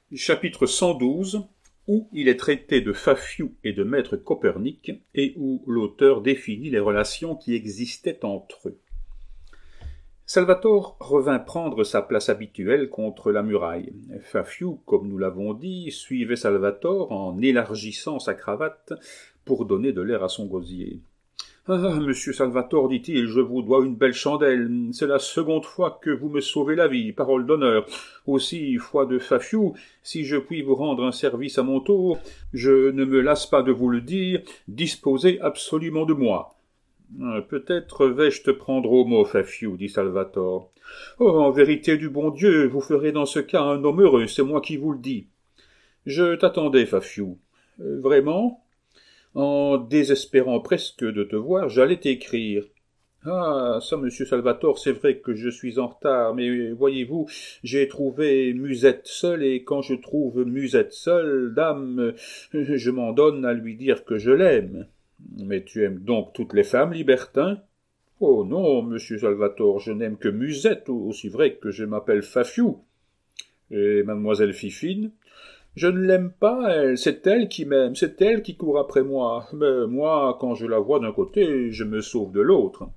Chapitre 112, où il est traité de Fafiou et de maître Copernic, et où l'auteur définit les relations qui existaient entre eux. Salvatore revint prendre sa place habituelle contre la muraille. Fafiou, comme nous l'avons dit, suivait Salvatore en élargissant sa cravate pour donner de l'air à son gosier. « Ah, monsieur Salvatore, dit-il, je vous dois une belle chandelle. C'est la seconde fois que vous me sauvez la vie, parole d'honneur. Aussi, foi de Fafiou, si je puis vous rendre un service à mon tour, je ne me lasse pas de vous le dire, disposez absolument de moi. » « Peut-être vais-je te prendre au mot, Fafiou, dit Salvatore. « Oh, en vérité du bon Dieu, vous ferez dans ce cas un homme heureux, c'est moi qui vous le dis. »« Je t'attendais, Fafiou. »« Vraiment ? » ?»« En désespérant presque de te voir, j'allais t'écrire. »« Ah, ça, monsieur Salvatore, c'est vrai que je suis en retard, mais voyez-vous, j'ai trouvé Musette seule, et quand je trouve Musette seule, dame, je m'en donne à lui dire que je l'aime. » « Mais tu aimes donc toutes les femmes, libertin ? » ?»« Oh non, monsieur Salvatore, je n'aime que Musette, aussi vrai que je m'appelle Fafiou. »« Et mademoiselle Fifine ? » ?»« Je ne l'aime pas, elle, c'est elle qui m'aime, c'est elle qui court après moi. Mais moi, quand je la vois d'un côté, je me sauve de l'autre.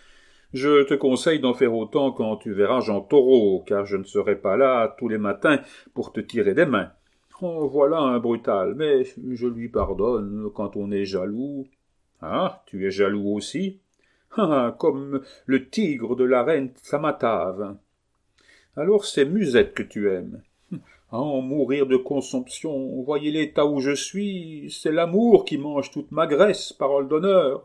Je te conseille d'en faire autant quand tu verras Jean Taureau, car je ne serai pas là tous les matins pour te tirer des mains. Oh, voilà un brutal, mais je lui pardonne quand on est jaloux. Ah, tu es jaloux aussi? Ah, comme le tigre de la reine Tamatave. Alors c'est Musette que tu aimes. À en mourir de consomption, voyez l'état où je suis, c'est l'amour qui mange toute ma graisse, parole d'honneur.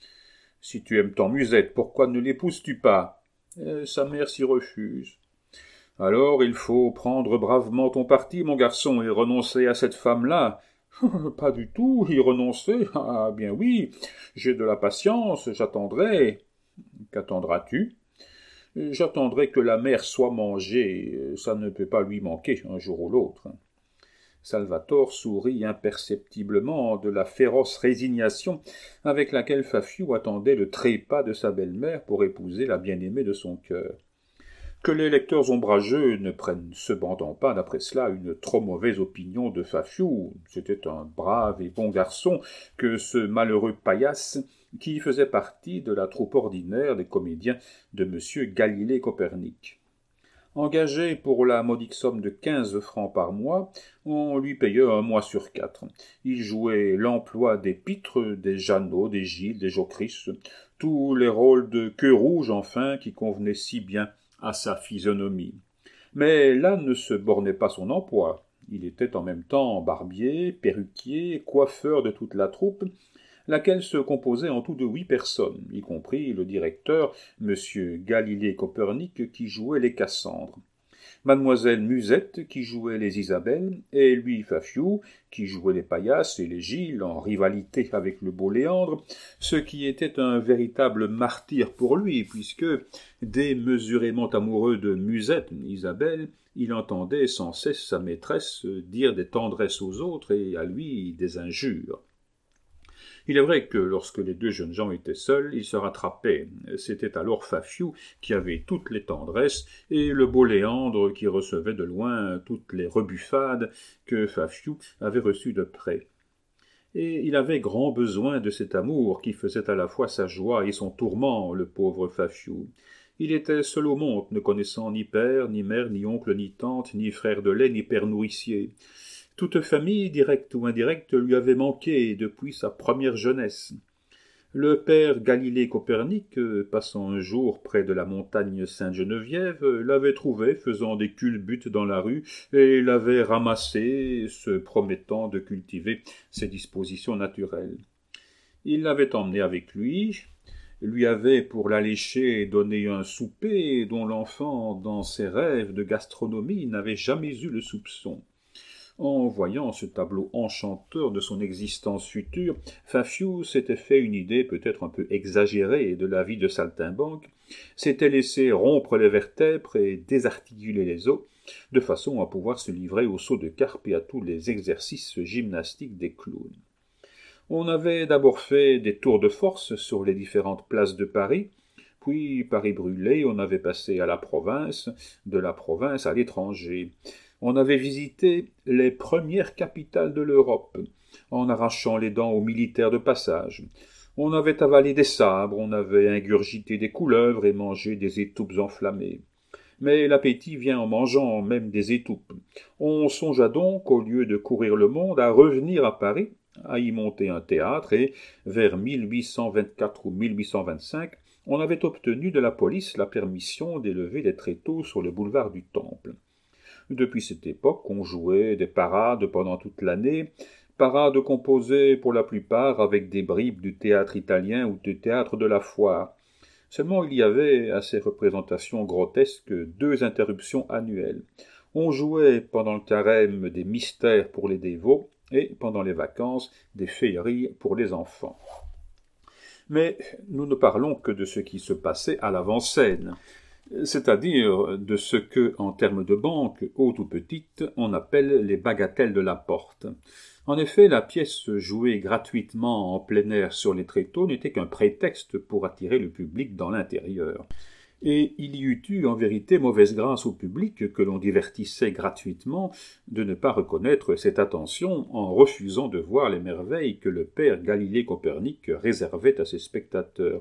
Si tu aimes tant Musette, pourquoi ne l'épouses-tu pas? Sa mère s'y refuse. Alors il faut prendre bravement ton parti, mon garçon, et renoncer à cette femme-là. Pas du tout, y renoncer? Ah bien oui, j'ai de la patience, j'attendrai. Qu'attendras-tu? J'attendrai que la mère soit mangée, ça ne peut pas lui manquer un jour ou l'autre. Salvatore sourit imperceptiblement de la féroce résignation avec laquelle Fafiou attendait le trépas de sa belle-mère pour épouser la bien-aimée de son cœur. Que les lecteurs ombrageux ne prennent cependant pas, d'après cela, une trop mauvaise opinion de Fafiou. C'était un brave et bon garçon que ce malheureux paillasse, qui faisait partie de la troupe ordinaire des comédiens de M. Galilée Copernic. Engagé pour la modique somme de 15 francs par mois, on lui payait un mois sur 4. Il jouait l'emploi des Pitres, des Jeannot, des Gilles, des Jocrisse, tous les rôles de queue rouge, enfin, qui convenaient si bien à sa physionomie. Mais là ne se bornait pas son emploi. Il était en même temps barbier, perruquier, coiffeur de toute la troupe, laquelle se composait en tout de 8 personnes, y compris le directeur, M. Galilée Copernic, qui jouait les Cassandres, mademoiselle Musette, qui jouait les Isabelles, et lui Fafiou, qui jouait les Paillasses et les Gilles, en rivalité avec le beau Léandre, ce qui était un véritable martyre pour lui, puisque, démesurément amoureux de Musette, Isabelle, il entendait sans cesse sa maîtresse dire des tendresses aux autres et à lui des injures. Il est vrai que lorsque les deux jeunes gens étaient seuls, ils se rattrapaient. C'était alors Fafiou qui avait toutes les tendresses et le beau Léandre qui recevait de loin toutes les rebuffades que Fafiou avait reçues de près. Et il avait grand besoin de cet amour qui faisait à la fois sa joie et son tourment, le pauvre Fafiou. Il était seul au monde, ne connaissant ni père, ni mère, ni oncle, ni tante, ni frère de lait, ni père nourricier. Toute famille, directe ou indirecte, lui avait manqué depuis sa première jeunesse. Le père Galilée Copernic, passant un jour près de la montagne Sainte-Geneviève, l'avait trouvé faisant des culbutes dans la rue et l'avait ramassé, se promettant de cultiver ses dispositions naturelles. Il l'avait emmené avec lui avait pour l'allécher donné un souper dont l'enfant, dans ses rêves de gastronomie, n'avait jamais eu le soupçon. En voyant ce tableau enchanteur de son existence future, Fafiou s'était fait une idée peut-être un peu exagérée de la vie de saltimbanque, s'était laissé rompre les vertèbres et désarticuler les os, de façon à pouvoir se livrer au saut de carpe et à tous les exercices gymnastiques des clowns. On avait d'abord fait des tours de force sur les différentes places de Paris, puis Paris brûlé, on avait passé à la province, de la province à l'étranger. On avait visité les premières capitales de l'Europe, en arrachant les dents aux militaires de passage. On avait avalé des sabres, on avait ingurgité des couleuvres et mangé des étoupes enflammées. Mais l'appétit vient en mangeant même des étoupes. On songea donc, au lieu de courir le monde, à revenir à Paris, à y monter un théâtre, et vers 1824 ou 1825, on avait obtenu de la police la permission d'élever des tréteaux sur le boulevard du Temple. Depuis cette époque, on jouait des parades pendant toute l'année, parades composées pour la plupart avec des bribes du théâtre italien ou du théâtre de la Foire. Seulement il y avait à ces représentations grotesques 2 interruptions annuelles. On jouait pendant le carême des mystères pour les dévots et pendant les vacances des féeries pour les enfants. Mais nous ne parlons que de ce qui se passait à l'avant-scène, c'est-à-dire de ce que, en termes de banque, haute ou petite, on appelle les bagatelles de la porte. En effet, la pièce jouée gratuitement en plein air sur les tréteaux n'était qu'un prétexte pour attirer le public dans l'intérieur. Et il y eût eu en vérité mauvaise grâce au public que l'on divertissait gratuitement de ne pas reconnaître cette attention en refusant de voir les merveilles que le père Galilée Copernic réservait à ses spectateurs.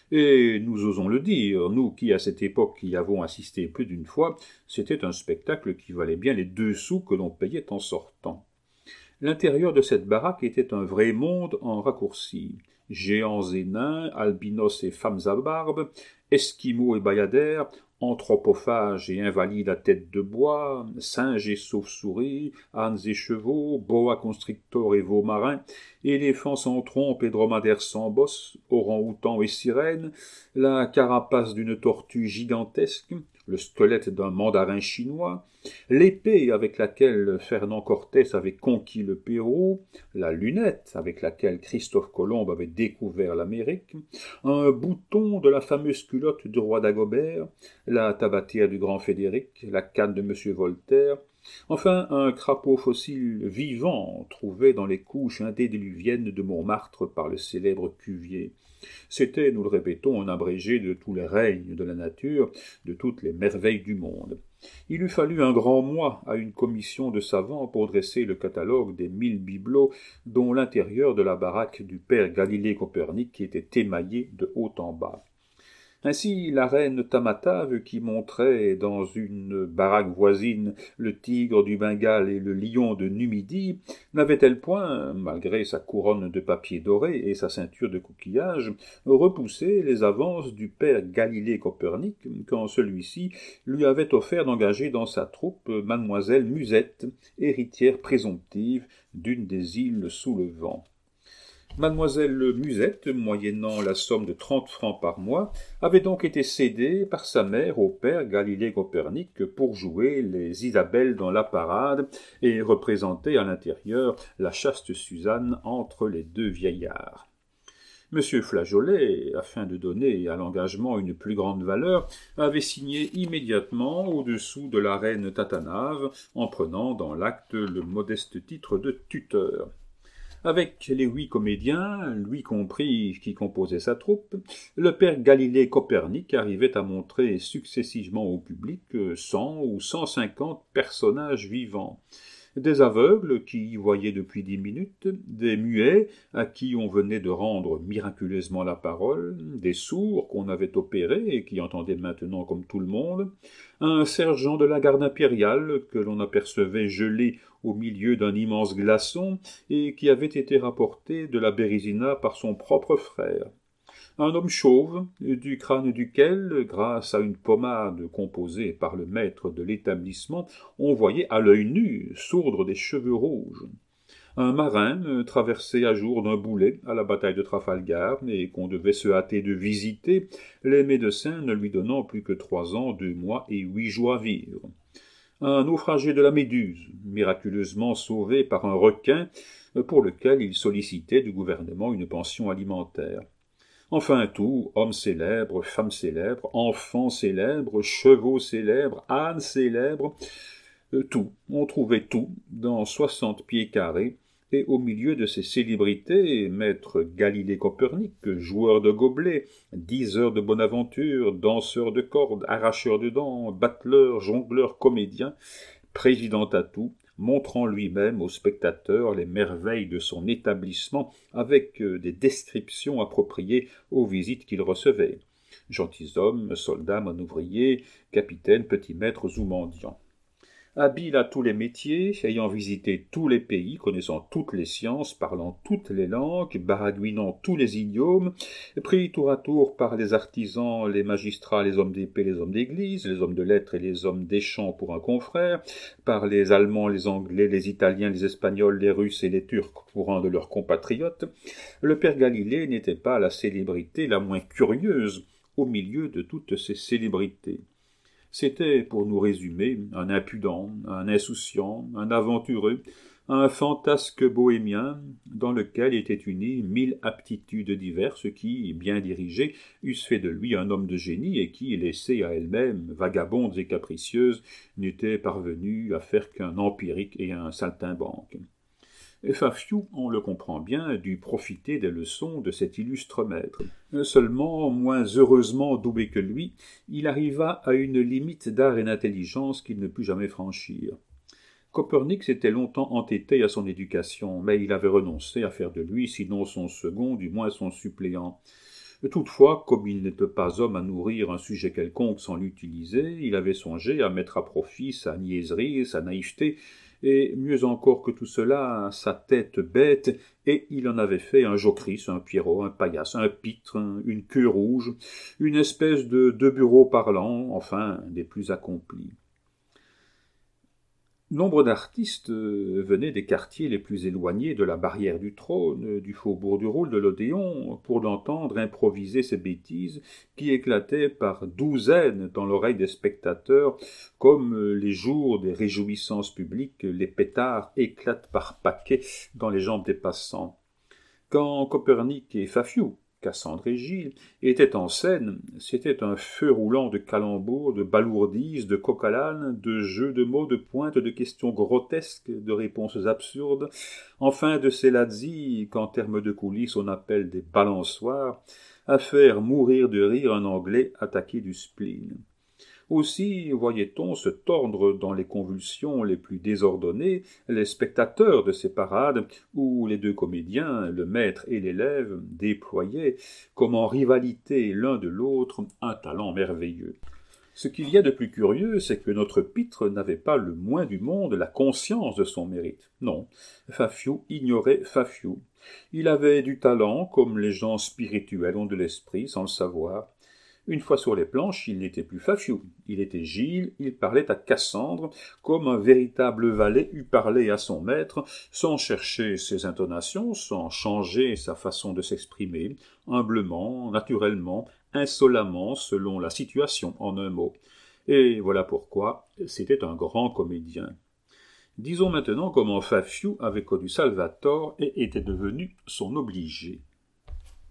Et nous osons le dire, nous qui à cette époque y avons assisté plus d'une fois, c'était un spectacle qui valait bien les 2 sous que l'on payait en sortant. L'intérieur de cette baraque était un vrai monde en raccourci. Géants et nains, albinos et femmes à barbe, esquimaux et bayadères, anthropophages et invalides à tête de bois, singes et chauves-souris, ânes et chevaux, boa constrictors et veaux marins, éléphants sans trompe et dromadaires sans bosse, orang-outans et sirènes, la carapace d'une tortue gigantesque, le squelette d'un mandarin chinois, l'épée avec laquelle Fernand Cortés avait conquis le Pérou, la lunette avec laquelle Christophe Colomb avait découvert l'Amérique, un bouton de la fameuse culotte du roi Dagobert, la tabatière du grand Frédéric, la canne de M. Voltaire, enfin un crapaud fossile vivant trouvé dans les couches antédiluviennes de Montmartre par le célèbre Cuvier. C'était, nous le répétons, un abrégé de tous les règnes de la nature, de toutes les merveilles du monde. Il eût fallu un grand mois à une commission de savants pour dresser le catalogue des 1000 bibelots dont l'intérieur de la baraque du père Galilée Copernic était émaillé de haut en bas. Ainsi, la reine Tamatave, qui montrait dans une baraque voisine le tigre du Bengale et le lion de Numidie, n'avait-elle point, malgré sa couronne de papier doré et sa ceinture de coquillages, repoussé les avances du père Galilée Copernic quand celui-ci lui avait offert d'engager dans sa troupe mademoiselle Musette, héritière présomptive d'une des îles sous le vent. Mademoiselle Musette, moyennant la somme de 30 francs par mois, avait donc été cédée par sa mère au père Galilée Copernic pour jouer les Isabelles dans la parade et représenter à l'intérieur la chaste Suzanne entre les 2 vieillards. Monsieur Flageolet, afin de donner à l'engagement une plus grande valeur, avait signé immédiatement au-dessous de la reine Tatanave, en prenant dans l'acte le modeste titre de tuteur. Avec les 8 comédiens, lui compris, qui composaient sa troupe, le père Galilée Copernic arrivait à montrer successivement au public 100 ou 150 personnages vivants. Des aveugles qui y voyaient depuis 10 minutes, des muets à qui on venait de rendre miraculeusement la parole, des sourds qu'on avait opérés et qui entendaient maintenant comme tout le monde, un sergent de la garde impériale que l'on apercevait gelé au milieu d'un immense glaçon et qui avait été rapporté de la Bérésina par son propre frère. Un homme chauve, du crâne duquel, grâce à une pommade composée par le maître de l'établissement, on voyait à l'œil nu sourdre des cheveux rouges. Un marin, traversé à jour d'un boulet à la bataille de Trafalgar, et qu'on devait se hâter de visiter, les médecins ne lui donnant plus que 3 ans, 2 mois et 8 jours à vivre. Un naufragé de la Méduse, miraculeusement sauvé par un requin, pour lequel il sollicitait du gouvernement une pension alimentaire. Enfin tout, hommes célèbres, femmes célèbres, enfants célèbres, chevaux célèbres, ânes célèbres, tout, on trouvait tout, dans 60 pieds carrés, et au milieu de ces célébrités, maître Galilée Copernic, joueur de gobelets, 10 heures de bonne aventure, danseur de cordes, arracheur de dents, battleur, jongleur, comédien, président à tout, montrant lui-même aux spectateurs les merveilles de son établissement avec des descriptions appropriées aux visites qu'il recevait. Gentilshommes, soldats, manœuvriers, capitaines, petits maîtres ou mendiants. Habile à tous les métiers, ayant visité tous les pays, connaissant toutes les sciences, parlant toutes les langues, baragouinant tous les idiomes, pris tour à tour par les artisans, les magistrats, les hommes d'épée, les hommes d'église, les hommes de lettres et les hommes des champs pour un confrère, par les Allemands, les Anglais, les Italiens, les Espagnols, les Russes et les Turcs pour un de leurs compatriotes, le père Galilée n'était pas la célébrité la moins curieuse au milieu de toutes ces célébrités. C'était, pour nous résumer, un impudent, un insouciant, un aventureux, un fantasque bohémien, dans lequel étaient unies 1000 aptitudes diverses qui, bien dirigées, eussent fait de lui un homme de génie et qui, laissées à elles-mêmes, vagabondes et capricieuses, n'étaient parvenues à faire qu'un empirique et un saltimbanque. Fafiou, on le comprend bien, dut profiter des leçons de cet illustre maître. Seulement, moins heureusement doué que lui, il arriva à une limite d'art et d'intelligence qu'il ne put jamais franchir. Copernic s'était longtemps entêté à son éducation, mais il avait renoncé à faire de lui, sinon son second, du moins son suppléant. Toutefois, comme il n'était pas homme à nourrir un sujet quelconque sans l'utiliser, il avait songé à mettre à profit sa niaiserie, sa naïveté, et mieux encore que tout cela, sa tête bête, et il en avait fait un Jocrisse, un Pierrot, un Paillasse, un Pitre, une Queue Rouge, une espèce de bureaux parlants, enfin des plus accomplis. Nombre d'artistes venaient des quartiers les plus éloignés de la barrière du trône, du faubourg du Roule, de l'Odéon, pour l'entendre improviser ces bêtises qui éclataient par douzaines dans l'oreille des spectateurs, comme les jours des réjouissances publiques, les pétards éclatent par paquets dans les jambes des passants. Quand Copernic et Fafiou, Cassandre et Gilles, étaient en scène, c'était un feu roulant de calembours, de balourdises, de coq-à-l'âne, de jeux de mots, de pointes, de questions grotesques, de réponses absurdes, enfin de ces lazzi qu'en termes de coulisses on appelle des balançoires, à faire mourir de rire un Anglais attaqué du spleen. Aussi voyait-on se tordre dans les convulsions les plus désordonnées les spectateurs de ces parades où les deux comédiens, le maître et l'élève, déployaient, comme en rivalité l'un de l'autre, un talent merveilleux. Ce qu'il y a de plus curieux, c'est que notre Pitre n'avait pas le moins du monde la conscience de son mérite. Non, Fafiou ignorait Fafiou. Il avait du talent, comme les gens spirituels ont de l'esprit, sans le savoir. Une fois sur les planches, il n'était plus Fafiou, il était Gilles, il parlait à Cassandre, comme un véritable valet eût parlé à son maître, sans chercher ses intonations, sans changer sa façon de s'exprimer, humblement, naturellement, insolemment, selon la situation, en un mot. Et voilà pourquoi c'était un grand comédien. Disons maintenant comment Fafiou avait connu Salvator et était devenu son obligé.